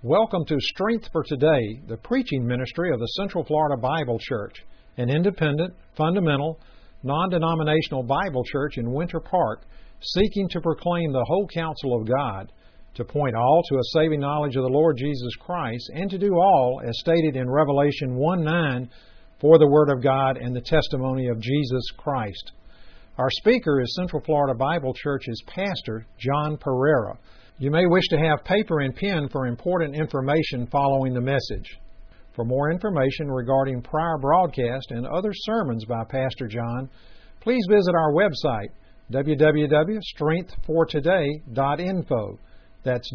Welcome to Strength for Today, the preaching ministry of the Central Florida Bible Church, an independent, fundamental, non-denominational Bible church in Winter Park, seeking to proclaim the whole counsel of God, to point all to a saving knowledge of the Lord Jesus Christ, and to do all, as stated in Revelation 1:9, for the Word of God and the testimony of Jesus Christ. Our speaker is Central Florida Bible Church's pastor, John Pereira. You may wish to have paper and pen for important information following the message. For more information regarding prior broadcast and other sermons by Pastor John, please visit our website, www.strengthfortoday.info. That's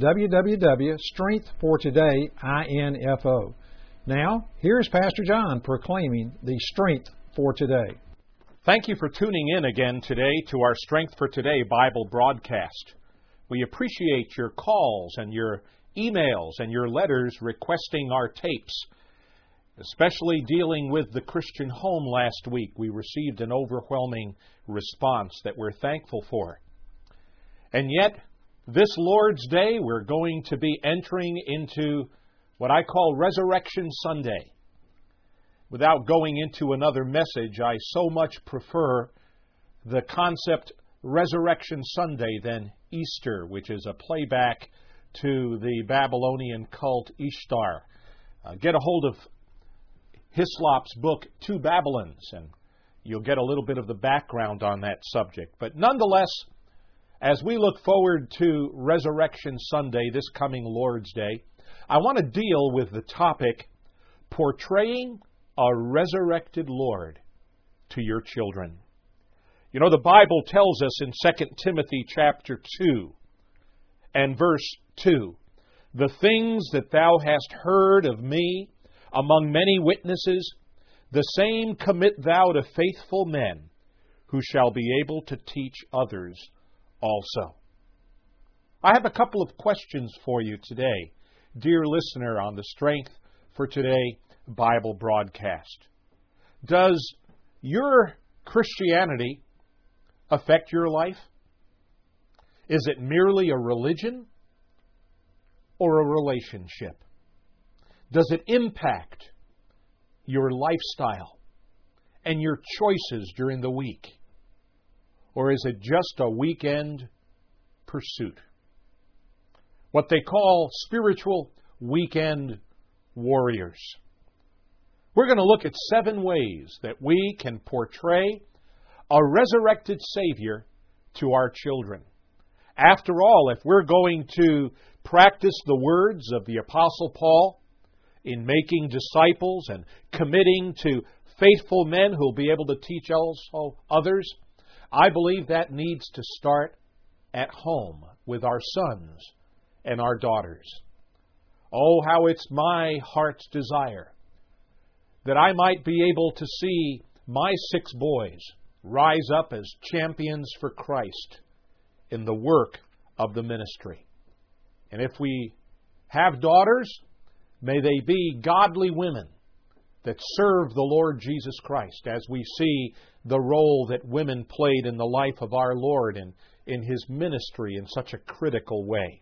www.strengthfortoday.info. Now, here's Pastor John proclaiming the Strength for Today. Thank you for tuning in again today to our Strength for Today Bible broadcast. We appreciate your calls and your emails and your letters requesting our tapes, especially dealing with the Christian home last week. We received an overwhelming response that we're thankful for. And yet, this Lord's Day, we're going to be entering into what I call Resurrection Sunday. Without going into another message, I so much prefer the concept Resurrection Sunday than Easter, which is a playback to the Babylonian cult Ishtar. Get a hold of Hislop's book, Two Babylons, and you'll get a little bit of the background on that subject. But nonetheless, as we look forward to Resurrection Sunday, this coming Lord's Day, I want to deal with the topic, portraying a resurrected Lord to your children. You know, the Bible tells us in 2 Timothy chapter 2 and verse 2, "The things that thou hast heard of me among many witnesses, the same commit thou to faithful men, who shall be able to teach others also." I have a couple of questions for you today, dear listener, on the Strength for Today Bible broadcast. Does your Christianity affect your life? Is it merely a religion or a relationship? Does it impact your lifestyle and your choices during the week? Or is it just a weekend pursuit? What they call spiritual weekend warriors. We're going to look at 7 ways that we can portray a resurrected Savior to our children. After all, if we're going to practice the words of the Apostle Paul in making disciples and committing to faithful men who will be able to teach also others, I believe that needs to start at home with our sons and our daughters. Oh, how it's my heart's desire that I might be able to see my 6 boys rise up as champions for Christ in the work of the ministry. And if we have daughters, may they be godly women that serve the Lord Jesus Christ, as we see the role that women played in the life of our Lord and in His ministry in such a critical way.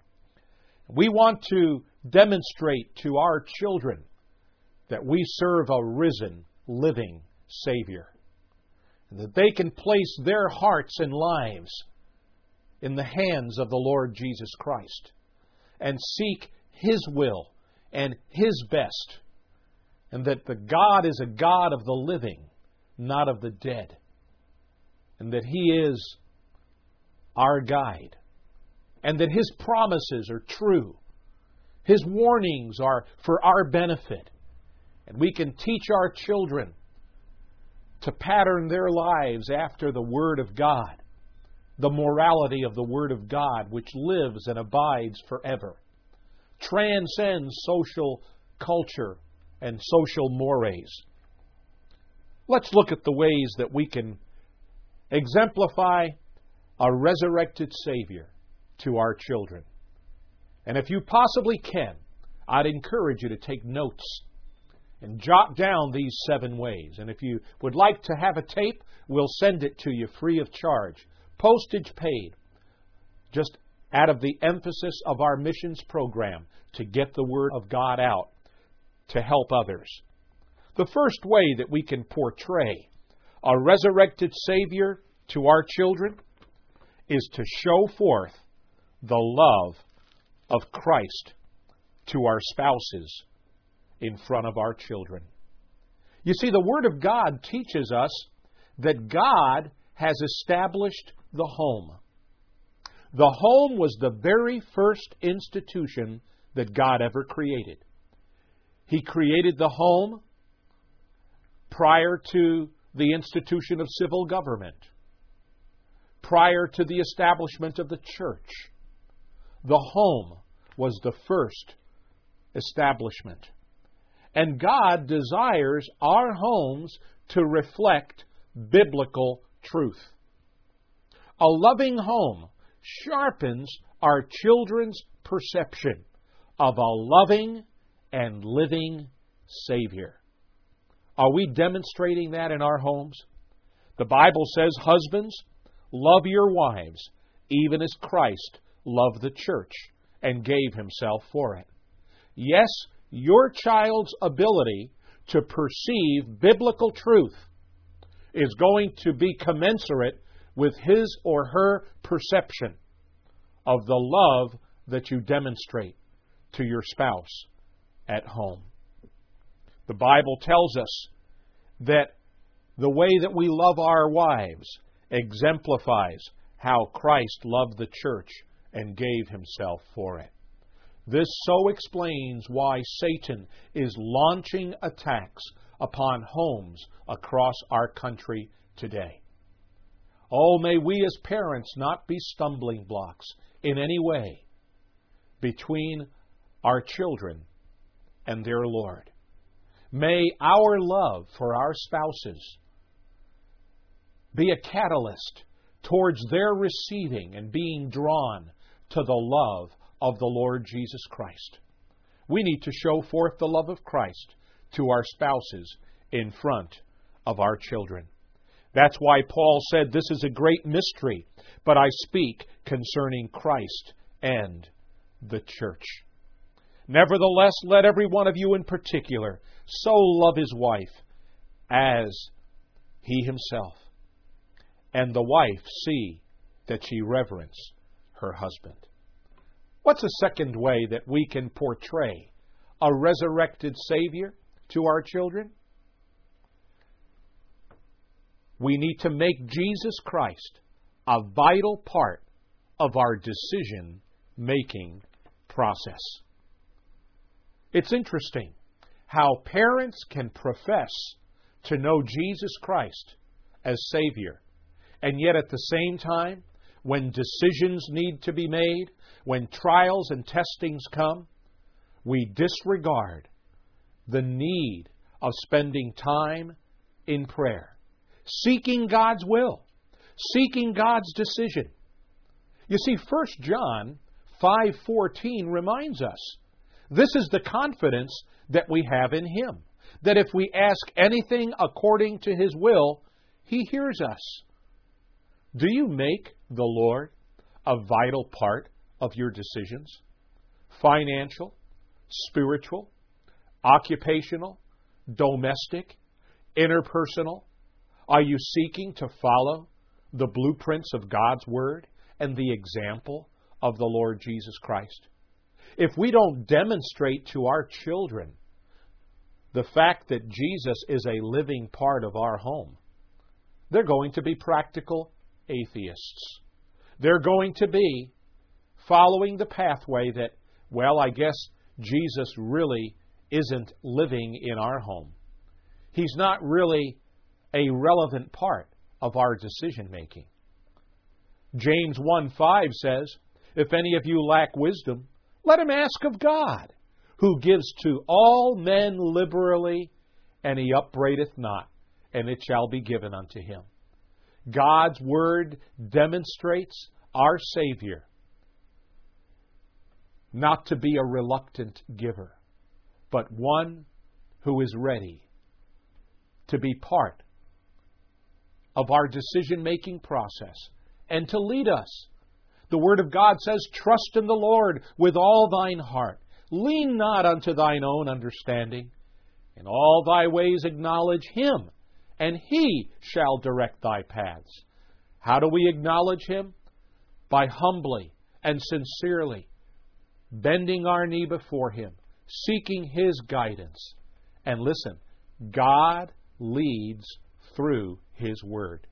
We want to demonstrate to our children that we serve a risen, living Savior, and that they can place their hearts and lives in the hands of the Lord Jesus Christ and seek His will and His best, and that the God is a God of the living, not of the dead, and that He is our guide, and that His promises are true. His warnings are for our benefit, and we can teach our children to pattern their lives after the Word of God, the morality of the Word of God, which lives and abides forever, transcends social culture and social mores. Let's look at the ways that we can exemplify a resurrected Savior to our children. And if you possibly can, I'd encourage you to take notes and jot down these 7 ways. And if you would like to have a tape, we'll send it to you free of charge. Postage paid. Just out of the emphasis of our missions program to get the Word of God out to help others. The first way that we can portray a resurrected Savior to our children is to show forth the love of Christ to our spouses in front of our children. You see, the Word of God teaches us that God has established the home. The home was the very first institution that God ever created. He created the home prior to the institution of civil government, prior to the establishment of the church. The home was the first establishment. And God desires our homes to reflect biblical truth. A loving home sharpens our children's perception of a loving and living Savior. Are we demonstrating that in our homes? The Bible says, husbands, love your wives, even as Christ loved the church and gave himself for it. Yes, your child's ability to perceive biblical truth is going to be commensurate with his or her perception of the love that you demonstrate to your spouse at home. The Bible tells us that the way that we love our wives exemplifies how Christ loved the church and gave himself for it. This so explains why Satan is launching attacks upon homes across our country today. Oh, may we as parents not be stumbling blocks in any way between our children and their Lord. May our love for our spouses be a catalyst towards their receiving and being drawn to the love of the Lord Jesus Christ. We need to show forth the love of Christ to our spouses in front of our children. That's why Paul said, "This is a great mystery, but I speak concerning Christ and the church." Nevertheless, let every one of you in particular so love his wife as he himself, and the wife see that she reverence her husband. What's a second way that we can portray a resurrected Savior to our children? We need to make Jesus Christ a vital part of our decision-making process. It's interesting how parents can profess to know Jesus Christ as Savior, and yet at the same time, when decisions need to be made, when trials and testings come, we disregard the need of spending time in prayer, seeking God's will, seeking God's decision. You see, 1 John 5:14 reminds us, this is the confidence that we have in Him, that if we ask anything according to His will, He hears us. Do you make the Lord a vital part of your decisions? Financial, spiritual, occupational, domestic, interpersonal? Are you seeking to follow the blueprints of God's Word and the example of the Lord Jesus Christ? If we don't demonstrate to our children the fact that Jesus is a living part of our home, they're going to be practical atheists. They're going to be following the pathway that, well, I guess Jesus really isn't living in our home. He's not really a relevant part of our decision-making. James 1:5 says, "If any of you lack wisdom, let him ask of God, who gives to all men liberally, and he upbraideth not, and it shall be given unto him." God's Word demonstrates our Savior not to be a reluctant giver, but one who is ready to be part of our decision-making process and to lead us. The Word of God says, trust in the Lord with all thine heart. Lean not unto thine own understanding. In all thy ways acknowledge Him, and He shall direct thy paths. How do we acknowledge Him? By humbly and sincerely bending our knee before Him, seeking His guidance. And listen, God leads through His Word.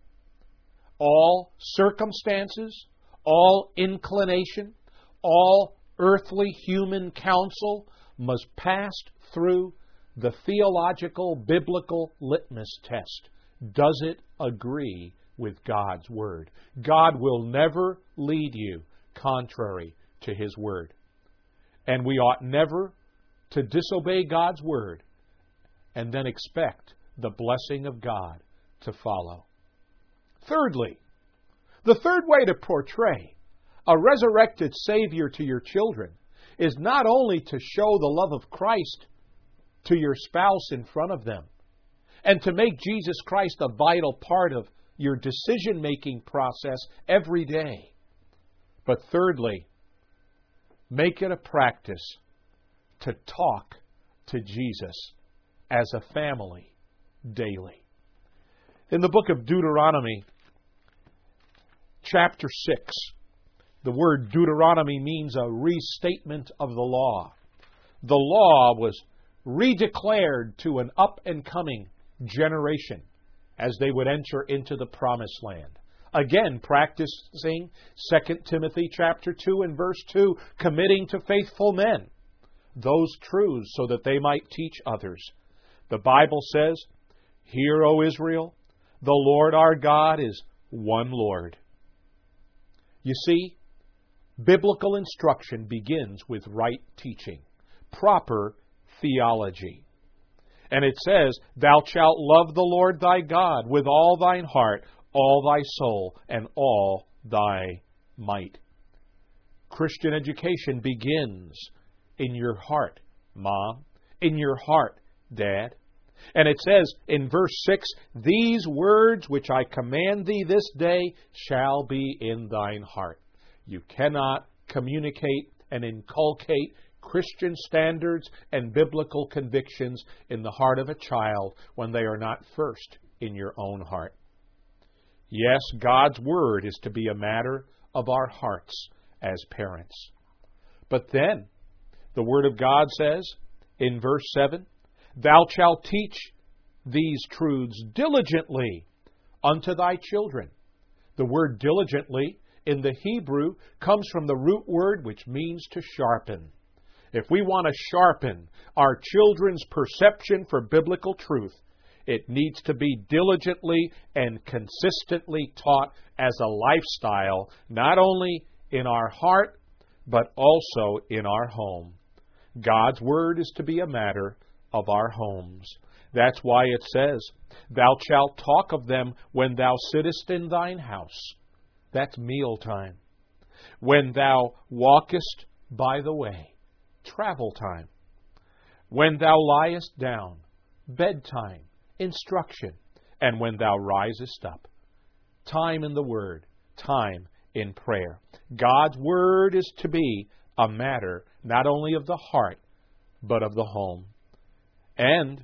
All circumstances, all inclination, all earthly human counsel must pass through the theological, biblical litmus test. Does it agree with God's Word? God will never lead you contrary to His Word. And we ought never to disobey God's Word and then expect the blessing of God to follow. Thirdly, the third way to portray a resurrected Savior to your children is not only to show the love of Christ to your spouse in front of them and to make Jesus Christ a vital part of your decision-making process every day, but thirdly, make it a practice to talk to Jesus as a family daily. In the book of Deuteronomy, chapter 6, the word Deuteronomy means a restatement of the law. The law was redeclared to an up-and-coming generation as they would enter into the promised land. Again, practicing 2 Timothy chapter 2 and verse 2, committing to faithful men those truths so that they might teach others. The Bible says, "Hear, O Israel, the Lord our God is one Lord." You see, biblical instruction begins with right teaching, proper theology. And it says, "Thou shalt love the Lord thy God with all thine heart, all thy soul, and all thy might." Christian education begins in your heart, Mom, in your heart, Dad. And it says in verse 6, "These words which I command thee this day shall be in thine heart." You cannot communicate and inculcate Christian standards and biblical convictions in the heart of a child when they are not first in your own heart. Yes, God's Word is to be a matter of our hearts as parents. But then, the Word of God says in verse 7, "Thou shalt teach these truths diligently unto thy children." The word diligently in the Hebrew comes from the root word which means to sharpen. If we want to sharpen our children's perception for biblical truth, it needs to be diligently and consistently taught as a lifestyle, not only in our heart, but also in our home. God's Word is to be a matter of our homes. That's why it says, "Thou shalt talk of them when thou sittest in thine house." That's mealtime. "When thou walkest by the way," travel time. "When thou liest down," bedtime, instruction. "And when thou risest up," time in the Word, time in prayer. God's Word is to be a matter not only of the heart, but of the home. And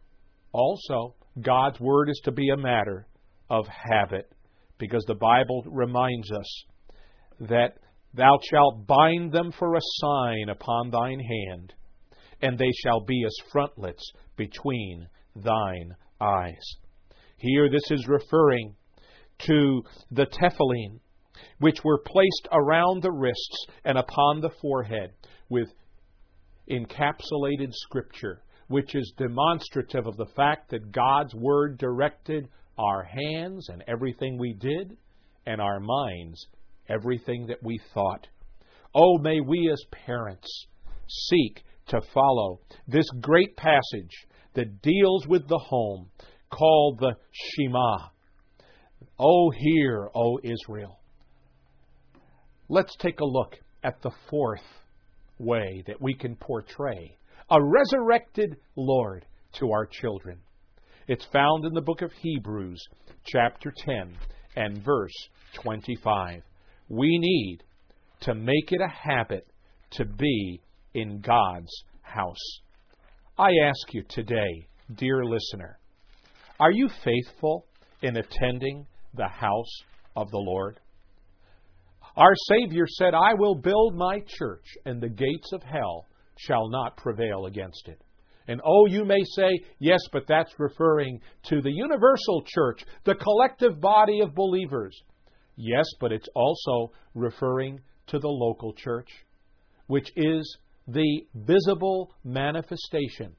also, God's Word is to be a matter of habit, because the Bible reminds us that "Thou shalt bind them for a sign upon thine hand, and they shall be as frontlets between thine eyes." Here this is referring to the tefillin, which were placed around the wrists and upon the forehead with encapsulated Scripture, which is demonstrative of the fact that God's Word directed our hands and everything we did, and our minds, everything that we thought. Oh, may we as parents seek to follow this great passage that deals with the home, called the Shema. Oh, hear, O Israel. Let's take a look at the fourth way that we can portray a resurrected Lord to our children. It's found in the book of Hebrews, chapter 10 and verse 25. We need to make it a habit to be in God's house. I ask you today, dear listener, are you faithful in attending the house of the Lord? Our Savior said, I will build my church, and the gates of hell shall not prevail against it. And you may say, yes, but that's referring to the universal church, the collective body of believers. Yes, but it's also referring to the local church, which is the visible manifestation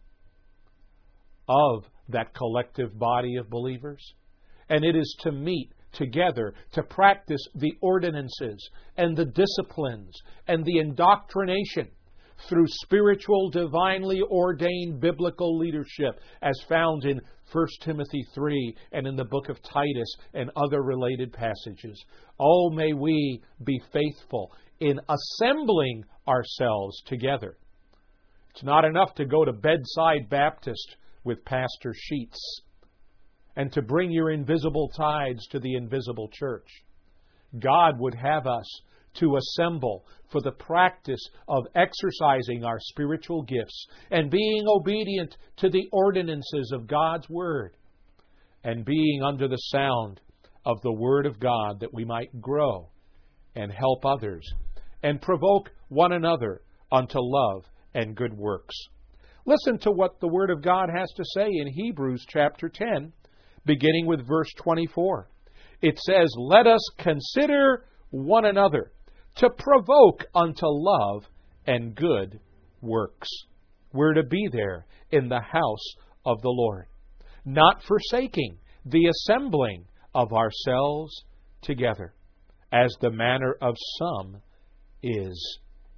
of that collective body of believers. And it is to meet together to practice the ordinances and the disciplines and the indoctrination through spiritual, divinely ordained biblical leadership as found in 1 Timothy 3 and in the book of Titus and other related passages. Oh, may we be faithful in assembling ourselves together. It's not enough to go to Bedside Baptist with Pastor Sheets and to bring your invisible tithes to the invisible church. God would have us to assemble for the practice of exercising our spiritual gifts and being obedient to the ordinances of God's Word and being under the sound of the Word of God, that we might grow and help others and provoke one another unto love and good works. Listen to what the Word of God has to say in Hebrews chapter 10, beginning with verse 24. It says, let us consider one another to provoke unto love and good works. We're to be there in the house of the Lord, not forsaking the assembling of ourselves together, as the manner of some is,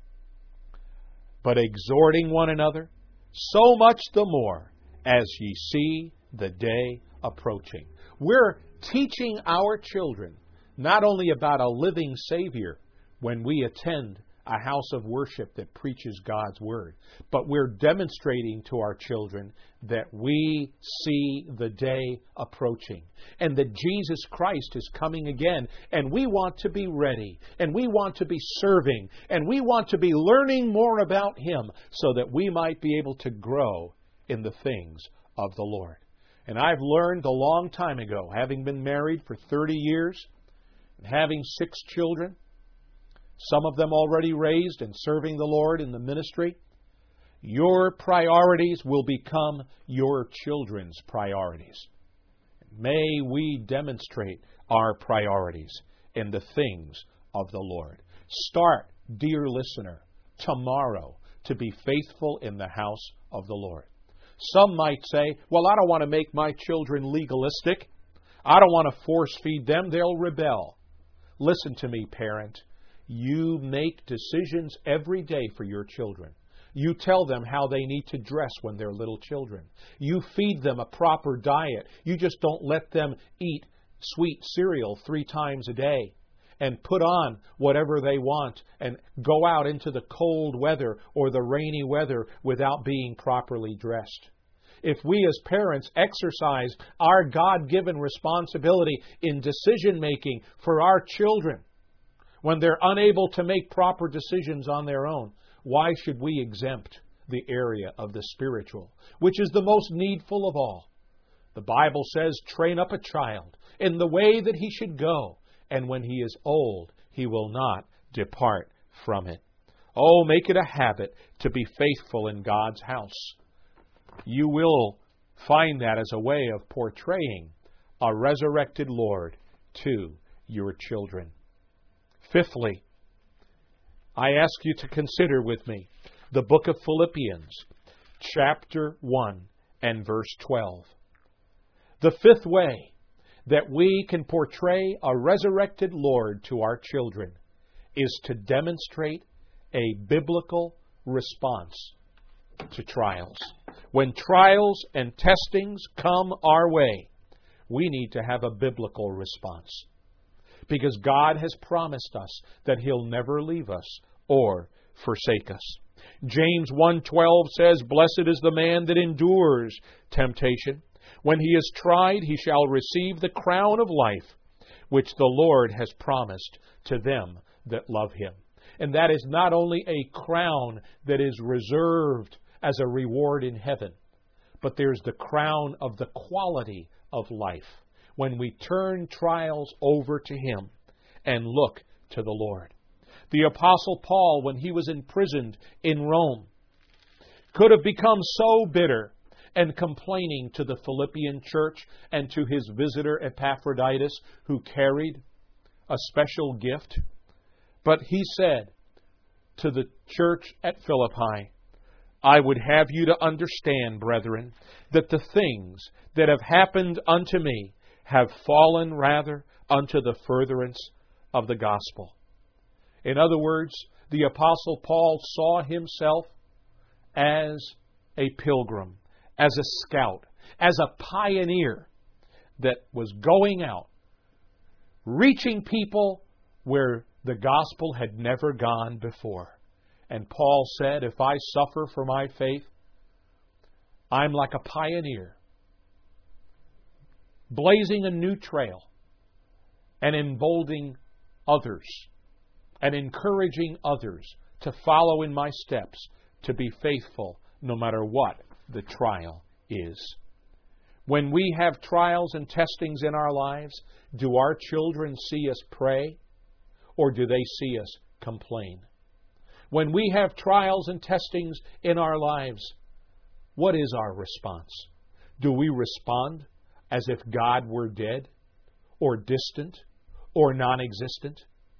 but exhorting one another, so much the more as ye see the day approaching. We're teaching our children not only about a living Savior when we attend a house of worship that preaches God's Word, but we're demonstrating to our children that we see the day approaching and that Jesus Christ is coming again, and we want to be ready, and we want to be serving, and we want to be learning more about Him so that we might be able to grow in the things of the Lord. And I've learned a long time ago, having been married for 30 years and having 6 children, some of them already raised and serving the Lord in the ministry, your priorities will become your children's priorities. May we demonstrate our priorities in the things of the Lord. Start, dear listener, tomorrow to be faithful in the house of the Lord. Some might say, well, I don't want to make my children legalistic. I don't want to force feed them. They'll rebel. Listen to me, parent. You make decisions every day for your children. You tell them how they need to dress when they're little children. You feed them a proper diet. You just don't let them eat sweet cereal 3 times a day and put on whatever they want and go out into the cold weather or the rainy weather without being properly dressed. If we as parents exercise our God-given responsibility in decision-making for our children, when they're unable to make proper decisions on their own, why should we exempt the area of the spiritual, which is the most needful of all? The Bible says, train up a child in the way that he should go, and when he is old, he will not depart from it. Oh, make it a habit to be faithful in God's house. You will find that as a way of portraying a resurrected Lord to your children. Fifthly, I ask you to consider with me the book of Philippians, chapter 1 and verse 12. The fifth way that we can portray a resurrected Lord to our children is to demonstrate a biblical response to trials. When trials and testings come our way, we need to have a biblical response, because God has promised us that He'll never leave us or forsake us. James 1:12 says, "Blessed is the man that endures temptation. When he is tried, he shall receive the crown of life, which the Lord has promised to them that love Him." And that is not only a crown that is reserved as a reward in heaven, but there's the crown of the quality of life when we turn trials over to Him and look to the Lord. The Apostle Paul, when he was imprisoned in Rome, could have become so bitter and complaining to the Philippian church and to his visitor Epaphroditus, who carried a special gift. But he said to the church at Philippi, I would have you to understand, brethren, that the things that have happened unto me have fallen rather unto the furtherance of the gospel. In other words, the Apostle Paul saw himself as a pilgrim, as a scout, as a pioneer that was going out, reaching people where the gospel had never gone before. And Paul said, if I suffer for my faith, I'm like a pioneer, blazing a new trail and emboldening others and encouraging others to follow in my steps, to be faithful no matter what the trial is. When we have trials and testings in our lives, do our children see us pray, or do they see us complain? When we have trials and testings in our lives, what is our response? Do we respond as if God were dead, or distant, or non-existent?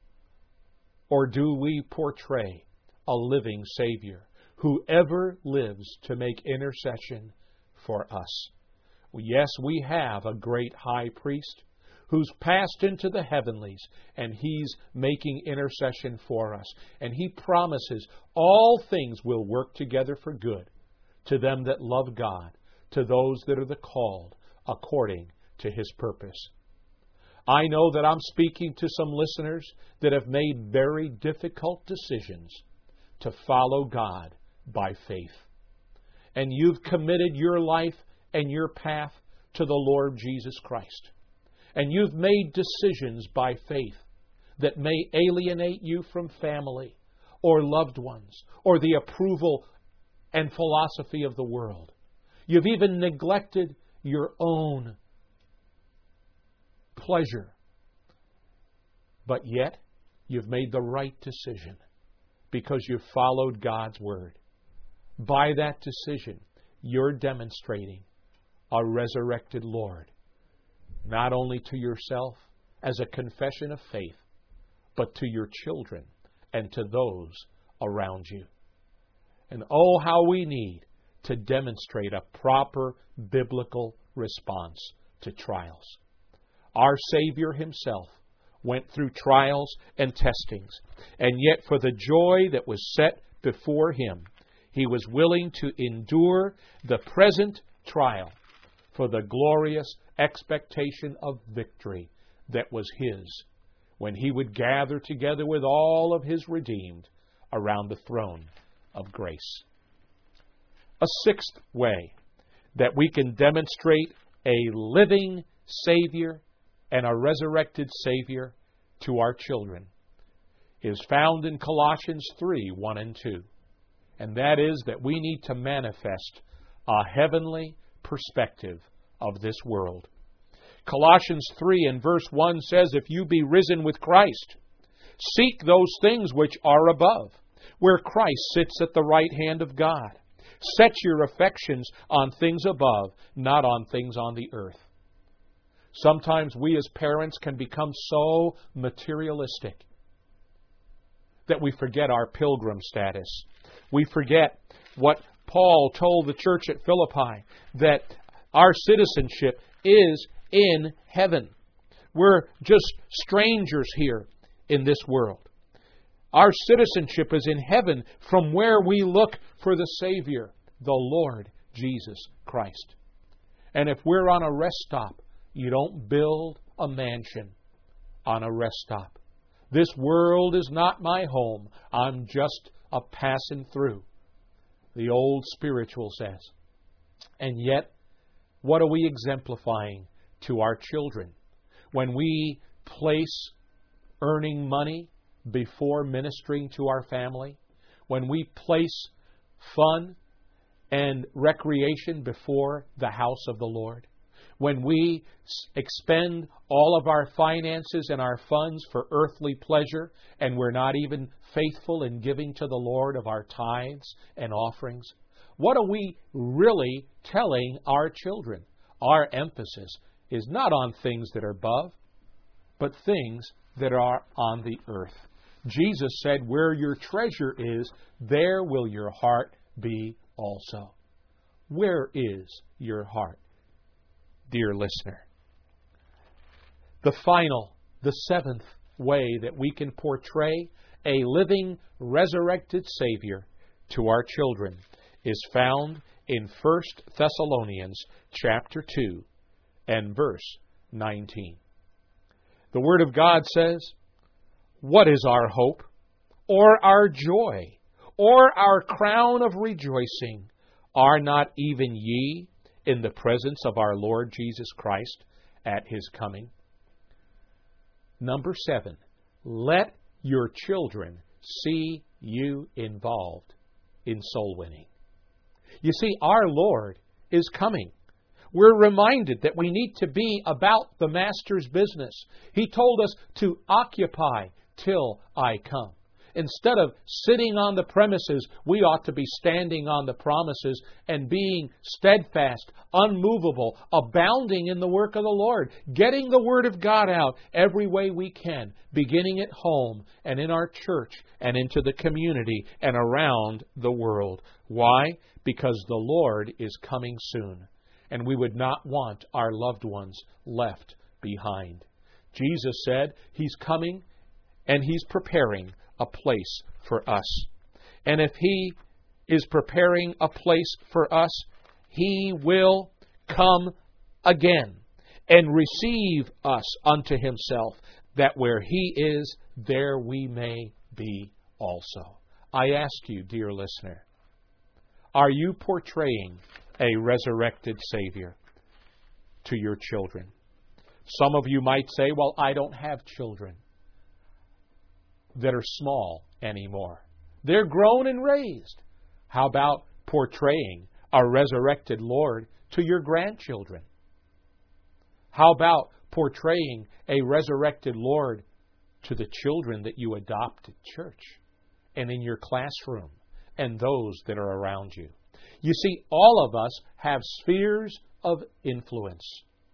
Or do we portray a living Savior who ever lives to make intercession for us? Yes, we have a great high priest who's passed into the heavenlies, and He's making intercession for us. And He promises all things will work together for good to them that love God, to those that are the called according to His purpose. I know that I'm speaking to some listeners that have made very difficult decisions to follow God by faith. And you've committed your life and your path to the Lord Jesus Christ. And you've made decisions by faith that may alienate you from family or loved ones or the approval and philosophy of the world. You've even neglected your own pleasure. But yet, you've made the right decision because you've followed God's Word. By that decision, you're demonstrating a resurrected Lord, not only to yourself as a confession of faith, but to your children and to those around you. And oh, how we need to demonstrate a proper biblical response to trials. Our Savior Himself went through trials and testings, and yet for the joy that was set before Him, He was willing to endure the present trial for the glorious expectation of victory that was His when He would gather together with all of His redeemed around the throne of grace. A sixth way that we can demonstrate a living Savior and a resurrected Savior to our children is found in Colossians 3, 1 and 2. And that is that we need to manifest a heavenly perspective of this world. Colossians 3 and verse 1 says, if you be risen with Christ, seek those things which are above, where Christ sits at the right hand of God. Set your affections on things above, not on things on the earth. Sometimes we as parents can become so materialistic that we forget our pilgrim status. We forget what Paul told the church at Philippi, that our citizenship is in heaven. We're just strangers here in this world. Our citizenship is in heaven, from where we look for the Savior, the Lord Jesus Christ. And if we're on a rest stop, you don't build a mansion on a rest stop. This world is not my home. I'm just a passing through, the old spiritual says. And yet, what are we exemplifying to our children when we place earning money before ministering to our family, when we place fun and recreation before the house of the Lord, when we expend all of our finances and our funds for earthly pleasure, and we're not even faithful in giving to the Lord of our tithes and offerings, what are we really telling our children? Our emphasis is not on things that are above, but things that are on the earth. Jesus said, where your treasure is, there will your heart be also. Where is your heart, dear listener? The seventh way that we can portray a living, resurrected Savior to our children is found in 1 Thessalonians chapter 2 and verse 19. The Word of God says, what is our hope, or our joy, or our crown of rejoicing? Are not even ye in the presence of our Lord Jesus Christ at His coming? Number 7, let your children see you involved in soul winning. You see, our Lord is coming. We're reminded that we need to be about the Master's business. He told us to occupy till I come. Instead of sitting on the premises, we ought to be standing on the promises and being steadfast, unmovable, abounding in the work of the Lord, getting the Word of God out every way we can, beginning at home and in our church and into the community and around the world. Why? Because the Lord is coming soon, and we would not want our loved ones left behind. Jesus said He's coming and He's preparing a place for us. And if He is preparing a place for us, He will come again and receive us unto Himself, that where He is, there we may be also. I ask you, dear listener, are you portraying a resurrected Savior to your children? Some of you might say, well, I don't have children that are small anymore. They're grown and raised. How about portraying a resurrected Lord to your grandchildren? How about portraying a resurrected Lord to the children that you adopt at church and in your classroom and those that are around you? You see, all of us have spheres of influence.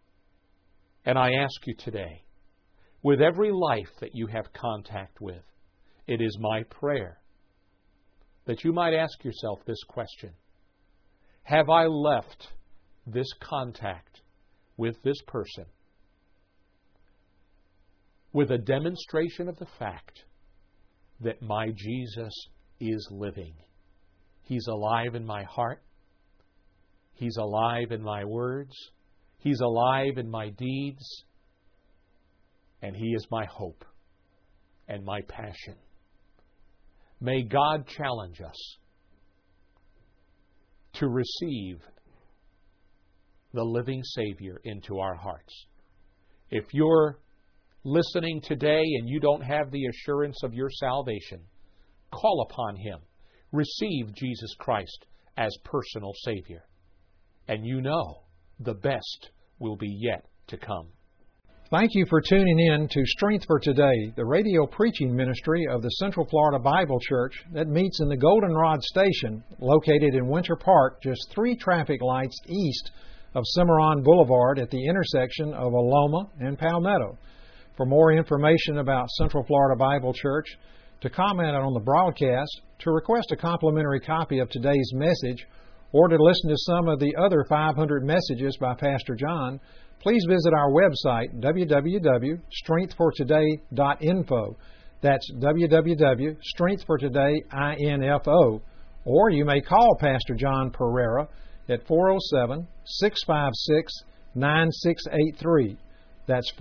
And I ask you today, with every life that you have contact with, it is my prayer that you might ask yourself this question: have I left this contact with this person with a demonstration of the fact that my Jesus is living? He's alive in my heart. He's alive in my words. He's alive in my deeds. And He is my hope and my passion. May God challenge us to receive the living Savior into our hearts. If you're listening today and you don't have the assurance of your salvation, call upon Him. Receive Jesus Christ as personal Savior. And you know the best will be yet to come. Thank you for tuning in to Strength for Today, the radio preaching ministry of the Central Florida Bible Church that meets in the Goldenrod Station, located in Winter Park, just 3 traffic lights east of Cimarron Boulevard at the intersection of Aloma and Palmetto. For more information about Central Florida Bible Church, to comment on the broadcast, to request a complimentary copy of today's message, or to listen to some of the other 500 messages by Pastor John, please visit our website, www.strengthfortoday.info. That's www.strengthfortoday.info. Or you may call Pastor John Pereira at 407-656-9683. That's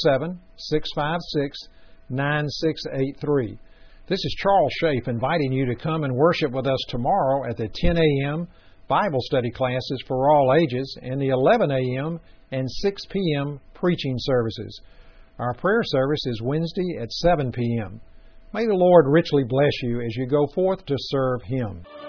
407-656-9683. This is Charles Schaaf inviting you to come and worship with us tomorrow at the 10 a.m. Bible study classes for all ages and the 11 a.m. and 6 p.m. preaching services. Our prayer service is Wednesday at 7 p.m. May the Lord richly bless you as you go forth to serve Him.